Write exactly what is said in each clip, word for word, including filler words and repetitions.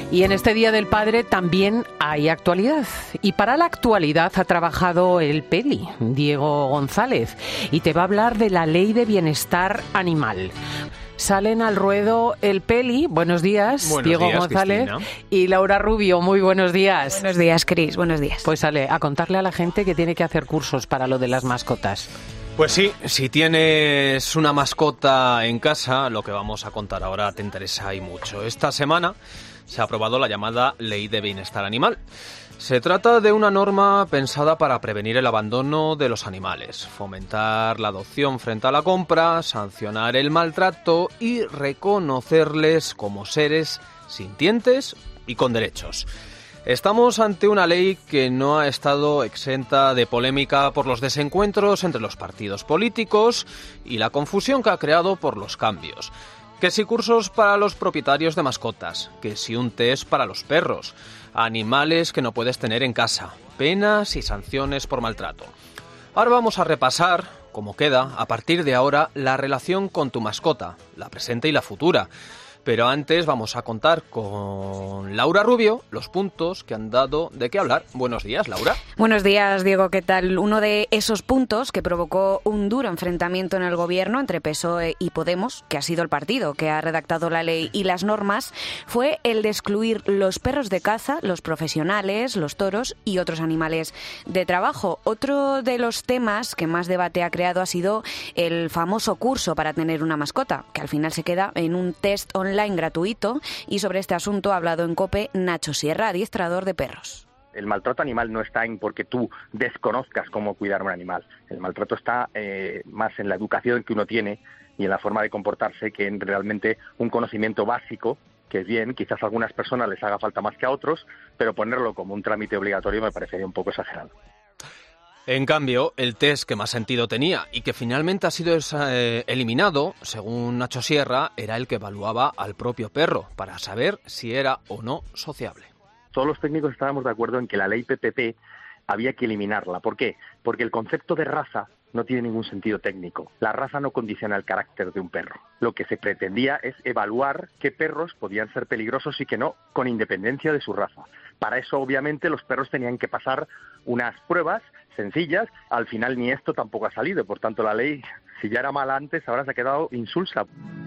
Y en este Día del Padre también hay actualidad. Y para la actualidad ha trabajado el Peli, Diego González, y te va a hablar de la Ley de Bienestar Animal. Salen al ruedo el Peli, buenos días, buenos Diego días, González, Cristina. Y Laura Rubio, muy buenos días. Buenos días, Cris, buenos días. Pues sale a contarle a la gente que tiene que hacer cursos para lo de las mascotas. Pues sí, si tienes una mascota en casa, lo que vamos a contar ahora te interesa y mucho. Esta semana se ha aprobado la llamada Ley de Bienestar Animal. Se trata de una norma pensada para prevenir el abandono de los animales, fomentar la adopción frente a la compra, sancionar el maltrato y reconocerles como seres sintientes y con derechos. Estamos ante una ley que no ha estado exenta de polémica por los desencuentros entre los partidos políticos y la confusión que ha creado por los cambios. Que si cursos para los propietarios de mascotas, que si un test para los perros, animales que no puedes tener en casa, penas y sanciones por maltrato. Ahora vamos a repasar, como queda, a partir de ahora, la relación con tu mascota, la presente y la futura. Pero antes vamos a contar con Laura Rubio los puntos que han dado de qué hablar. Buenos días, Laura. Buenos días, Diego. ¿Qué tal? Uno de esos puntos que provocó un duro enfrentamiento en el gobierno entre P S O E y Podemos, que ha sido el partido que ha redactado la ley y las normas, fue el de excluir los perros de caza, los profesionales, los toros y otros animales de trabajo. Otro de los temas que más debate ha creado ha sido el famoso curso para tener una mascota, que al final se queda en un test online online gratuito, y sobre este asunto ha hablado en COPE Nacho Sierra, adiestrador de perros. El maltrato animal no está en porque tú desconozcas cómo cuidar a un animal. El maltrato está eh, más en la educación que uno tiene y en la forma de comportarse que en realmente un conocimiento básico, que es bien, quizás a algunas personas les haga falta más que a otros, pero ponerlo como un trámite obligatorio me parecería un poco exagerado. En cambio, el test que más sentido tenía y que finalmente ha sido eh, eliminado, según Nacho Sierra, era el que evaluaba al propio perro para saber si era o no sociable. Todos los técnicos estábamos de acuerdo en que la ley P P P había que eliminarla. ¿Por qué? Porque el concepto de raza no tiene ningún sentido técnico. La raza no condiciona el carácter de un perro. Lo que se pretendía es evaluar qué perros podían ser peligrosos y qué no, con independencia de su raza. Para eso, obviamente, los perros tenían que pasar unas pruebas sencillas. Al final ni esto tampoco ha salido. Por tanto, la ley, si ya era mala antes, ahora se ha quedado insulsa.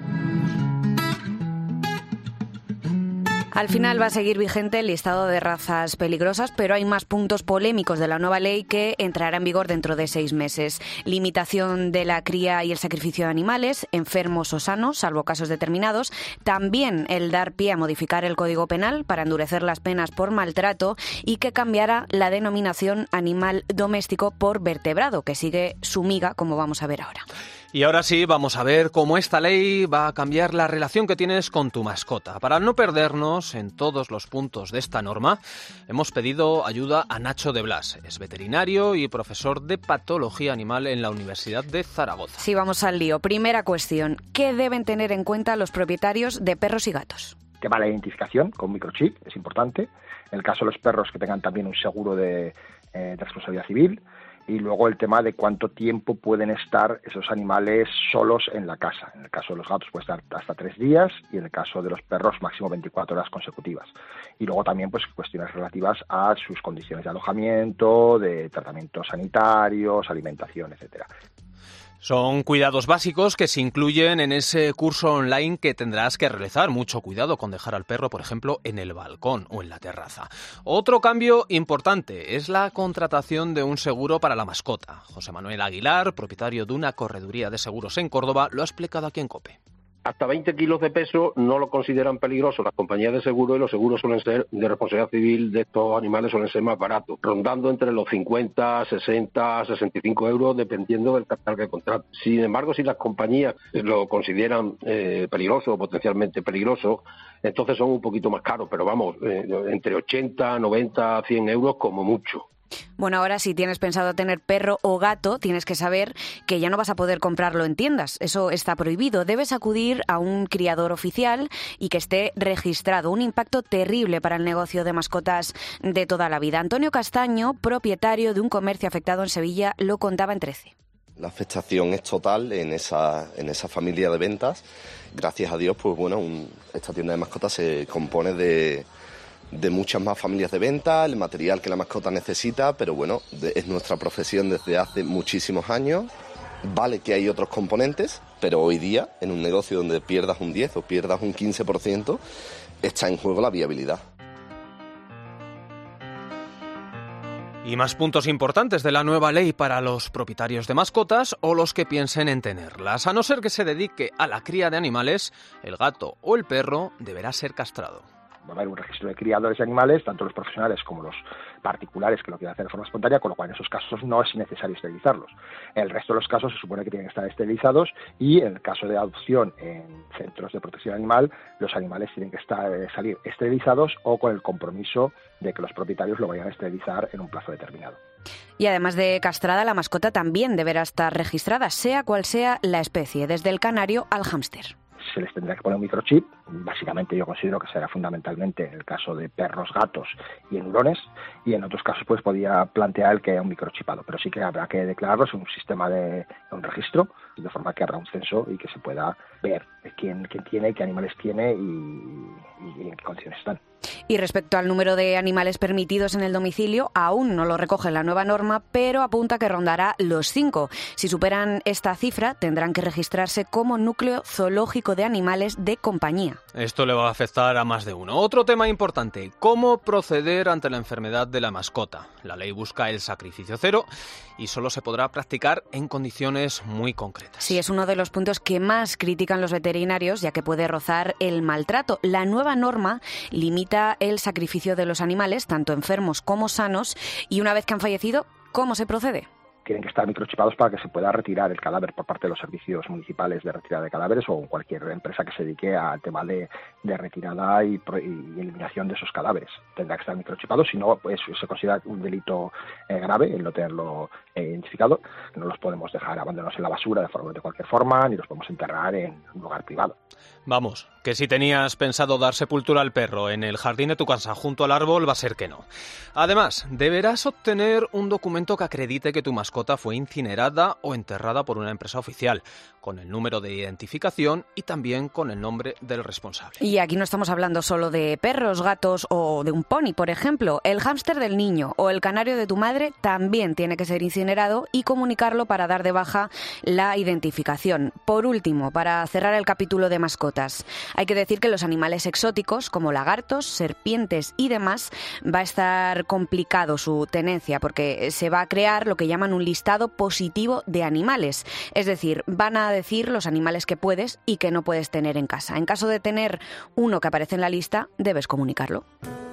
Al final va a seguir vigente el listado de razas peligrosas, pero hay más puntos polémicos de la nueva ley que entrará en vigor dentro de seis meses. Limitación de la cría y el sacrificio de animales, enfermos o sanos, salvo casos determinados. También el dar pie a modificar el Código Penal para endurecer las penas por maltrato y que cambiará la denominación animal doméstico por vertebrado, que sigue su miga, como vamos a ver ahora. Y ahora sí, vamos a ver cómo esta ley va a cambiar la relación que tienes con tu mascota. Para no perdernos en todos los puntos de esta norma, hemos pedido ayuda a Nacho de Blas. Es veterinario y profesor de patología animal en la Universidad de Zaragoza. Sí, vamos al lío. Primera cuestión, ¿qué deben tener en cuenta los propietarios de perros y gatos? El tema de la identificación con microchip es importante. En el caso de los perros, que tengan también un seguro de, eh, de responsabilidad civil. Y luego el tema de cuánto tiempo pueden estar esos animales solos en la casa. En el caso de los gatos puede estar hasta tres días y en el caso de los perros máximo veinticuatro horas consecutivas. Y luego también pues cuestiones relativas a sus condiciones de alojamiento, de tratamientos sanitarios, alimentación, etcétera. Son cuidados básicos que se incluyen en ese curso online que tendrás que realizar. Mucho cuidado con dejar al perro, por ejemplo, en el balcón o en la terraza. Otro cambio importante es la contratación de un seguro para la mascota. José Manuel Aguilar, propietario de una correduría de seguros en Córdoba, lo ha explicado aquí en COPE. Hasta veinte kilos de peso no lo consideran peligroso las compañías de seguro, y los seguros suelen ser de responsabilidad civil de estos animales suelen ser más baratos, rondando entre los cincuenta, sesenta, sesenta y cinco euros dependiendo del capital que contraten. Sin embargo, si las compañías lo consideran eh, peligroso o potencialmente peligroso, entonces son un poquito más caros, pero vamos, eh, entre ochenta, noventa, cien euros como mucho. Bueno, ahora si tienes pensado tener perro o gato, tienes que saber que ya no vas a poder comprarlo en tiendas. Eso está prohibido. Debes acudir a un criador oficial y que esté registrado. Un impacto terrible para el negocio de mascotas de toda la vida. Antonio Castaño, propietario de un comercio afectado en Sevilla, lo contaba en trece. La afectación es total en esa, en esa familia de ventas. Gracias a Dios, pues bueno, un, esta tienda de mascotas se compone de... de muchas más familias de venta, el material que la mascota necesita, pero bueno, de, es nuestra profesión desde hace muchísimos años. Vale que hay otros componentes, pero hoy día, en un negocio donde pierdas un diez o pierdas un quince por ciento, está en juego la viabilidad. Y más puntos importantes de la nueva ley para los propietarios de mascotas o los que piensen en tenerlas. A no ser que se dedique a la cría de animales, el gato o el perro deberá ser castrado. Va a haber un registro de criadores de animales, tanto los profesionales como los particulares que lo quieran hacer de forma espontánea, con lo cual en esos casos no es necesario esterilizarlos. El resto de los casos se supone que tienen que estar esterilizados y en el caso de adopción en centros de protección animal, los animales tienen que estar, eh, salir esterilizados o con el compromiso de que los propietarios lo vayan a esterilizar en un plazo determinado. Y además de castrada, la mascota también deberá estar registrada, sea cual sea la especie, desde el canario al hámster. Se les tendrá que poner un microchip. Básicamente yo considero que será fundamentalmente en el caso de perros, gatos y en hurones, y en otros casos pues podría plantear el que haya un microchipado, pero sí que habrá que declararlos en un sistema de un registro, de forma que habrá un censo y que se pueda ver quién, quién tiene, qué animales tiene y, y en qué condiciones están. Y respecto al número de animales permitidos en el domicilio, aún no lo recoge la nueva norma, pero apunta que rondará los cinco. Si superan esta cifra, tendrán que registrarse como núcleo zoológico de animales de compañía. Esto le va a afectar a más de uno. Otro tema importante, ¿cómo proceder ante la enfermedad de la mascota? La ley busca el sacrificio cero y solo se podrá practicar en condiciones muy concretas. Sí, es uno de los puntos que más critican los veterinarios, ya que puede rozar el maltrato. La nueva norma limita el sacrificio de los animales, tanto enfermos como sanos, y una vez que han fallecido, ¿cómo se procede? Tienen que estar microchipados para que se pueda retirar el cadáver por parte de los servicios municipales de retirada de cadáveres o cualquier empresa que se dedique al tema de, de retirada y, y eliminación de esos cadáveres. Tendrá que estar microchipado, si no, pues se considera un delito eh, grave el no tenerlo eh, identificado. No los podemos dejar abandonados en la basura de, forma, de cualquier forma, ni los podemos enterrar en un lugar privado. Vamos, que si tenías pensado dar sepultura al perro en el jardín de tu casa junto al árbol, va a ser que no. Además, deberás obtener un documento que acredite que tu mascota fue incinerada o enterrada por una empresa oficial, con el número de identificación y también con el nombre del responsable. Y aquí no estamos hablando solo de perros, gatos o de un pony, por ejemplo. El hámster del niño o el canario de tu madre también tiene que ser incinerado y comunicarlo para dar de baja la identificación. Por último, para cerrar el capítulo de mascotas, hay que decir que los animales exóticos, como lagartos, serpientes y demás, va a estar complicado su tenencia porque se va a crear lo que llaman un listado positivo de animales. Es decir, van a decir los animales que puedes y que no puedes tener en casa. En caso de tener uno que aparece en la lista, debes comunicarlo.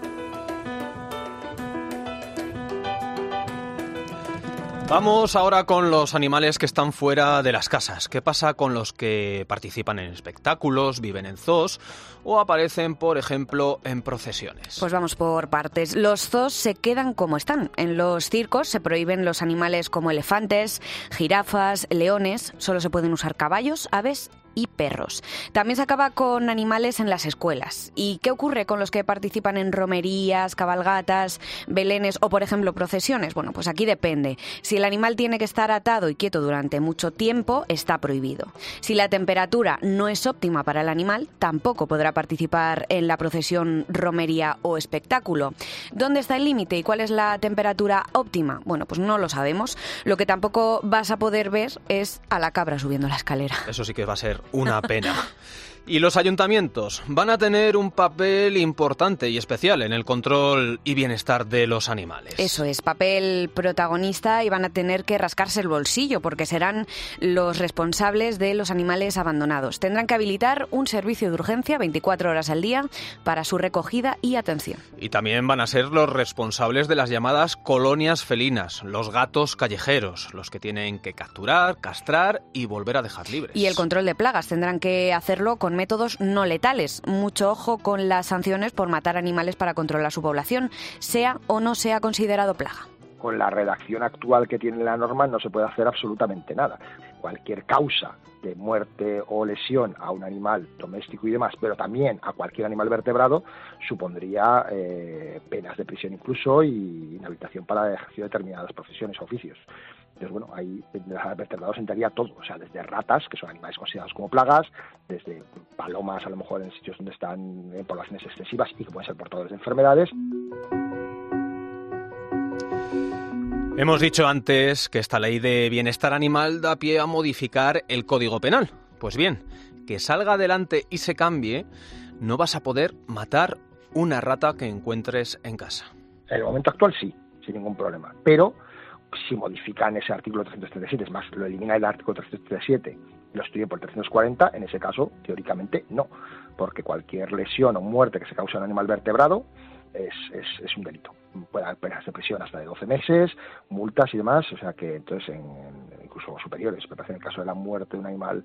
Vamos ahora con los animales que están fuera de las casas. ¿Qué pasa con los que participan en espectáculos, viven en zoos o aparecen, por ejemplo, en procesiones? Pues vamos por partes. Los zoos se quedan como están. En los circos se prohíben los animales como elefantes, jirafas, leones. Solo se pueden usar caballos, aves y perros. También se acaba con animales en las escuelas. ¿Y qué ocurre con los que participan en romerías, cabalgatas, belenes o, por ejemplo, procesiones? Bueno, pues aquí depende. Si el animal tiene que estar atado y quieto durante mucho tiempo, está prohibido. Si la temperatura no es óptima para el animal, tampoco podrá participar en la procesión, romería o espectáculo. ¿Dónde está el límite y cuál es la temperatura óptima? Bueno, pues no lo sabemos. Lo que tampoco vas a poder ver es a la cabra subiendo la escalera. Eso sí que va a ser una pena. Y los ayuntamientos van a tener un papel importante y especial en el control y bienestar de los animales. Eso es, papel protagonista, y van a tener que rascarse el bolsillo porque serán los responsables de los animales abandonados. Tendrán que habilitar un servicio de urgencia veinticuatro horas al día para su recogida y atención. Y también van a ser los responsables de las llamadas colonias felinas, los gatos callejeros, los que tienen que capturar, castrar y volver a dejar libres. Y el control de plagas tendrán que hacerlo con métodos no letales. Mucho ojo con las sanciones por matar animales para controlar su población, sea o no sea considerado plaga. Con la redacción actual que tiene la norma no se puede hacer absolutamente nada. Cualquier causa de muerte o lesión a un animal doméstico y demás, pero también a cualquier animal vertebrado, supondría eh, penas de prisión incluso y inhabilitación para el ejercicio de determinadas profesiones o oficios. Entonces, bueno, ahí los vertebrados entraría todo, o sea, desde ratas, que son animales considerados como plagas, desde palomas, a lo mejor en sitios donde están en poblaciones excesivas y que pueden ser portadores de enfermedades. Hemos dicho antes que esta ley de bienestar animal da pie a modificar el Código Penal. Pues bien, que salga adelante y se cambie, no vas a poder matar una rata que encuentres en casa. En el momento actual sí, sin ningún problema, pero si modifican ese artículo trescientos treinta y siete, es más, lo elimina el artículo trescientos treinta y siete y lo sustituye por el trescientos cuarenta, en ese caso, teóricamente, no, porque cualquier lesión o muerte que se cause a un animal vertebrado es, es, es un delito. Puede haber penas de prisión hasta de doce meses, multas y demás, o sea que entonces, en, en, incluso superiores, me parece en el caso de la muerte de un animal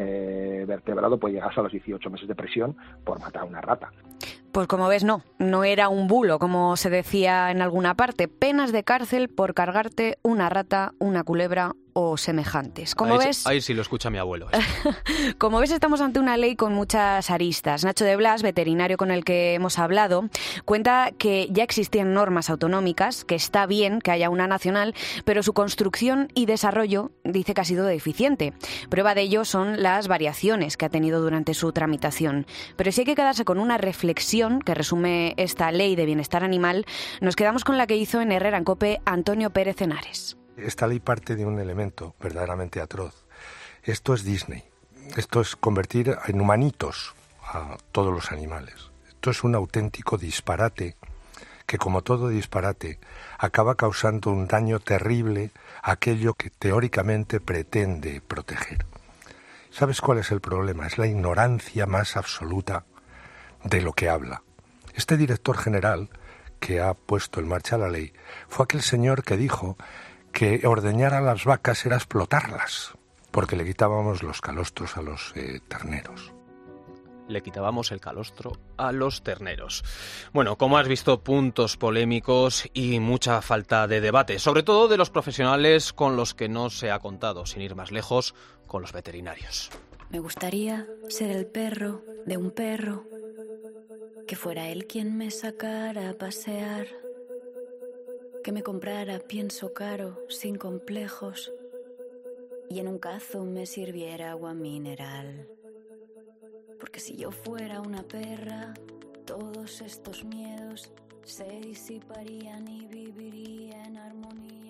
eh, vertebrado, puede llegar hasta los dieciocho meses de prisión por matar a una rata. Pues como ves, no, no era un bulo, como se decía en alguna parte. Penas de cárcel por cargarte una rata, una culebra o semejantes. Como ahí, ves, ahí sí lo escucha mi abuelo. como ves, estamos ante una ley con muchas aristas. Nacho de Blas, veterinario con el que hemos hablado, cuenta que ya existían normas autonómicas, que está bien que haya una nacional, pero su construcción y desarrollo dice que ha sido deficiente. Prueba de ello son las variaciones que ha tenido durante su tramitación. Pero si hay que quedarse con una reflexión que resume esta ley de bienestar animal, nos quedamos con la que hizo en Herrera en COPE Antonio Pérez Henares. Esta ley parte de un elemento verdaderamente atroz. Esto es Disney. Esto es convertir en humanitos a todos los animales. Esto es un auténtico disparate que, como todo disparate, acaba causando un daño terrible a aquello que teóricamente pretende proteger. ¿Sabes cuál es el problema? Es la ignorancia más absoluta de lo que habla. Este director general que ha puesto en marcha la ley fue aquel señor que dijo que ordeñar a las vacas era explotarlas, porque le quitábamos los calostros a los eh, terneros. Le quitábamos el calostro a los terneros. Bueno, como has visto, puntos polémicos y mucha falta de debate, sobre todo de los profesionales con los que no se ha contado, sin ir más lejos, con los veterinarios. Me gustaría ser el perro de un perro, que fuera él quien me sacara a pasear, que me comprara pienso caro, sin complejos, y en un cazo me sirviera agua mineral. Porque si yo fuera una perra, todos estos miedos se disiparían y viviría en armonía.